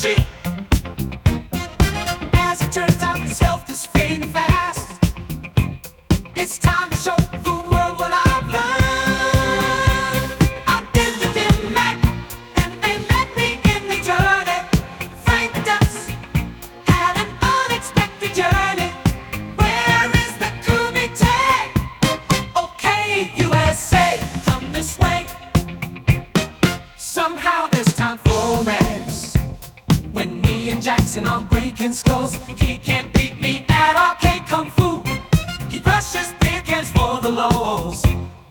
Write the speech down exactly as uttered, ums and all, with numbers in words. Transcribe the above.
she. As it turns out, his health is fading fast. It's time to show the world what I've learned. I did the dim Mac, and they met me in the journey. Frank Dux had an unexpected journey. Where is the Kumite? Okay, U S A, come this way. Somehow there's time for romance. When me and Jackson are breaking skulls, he can't beat me at arcade kung fu. He rushes big hands for the lows.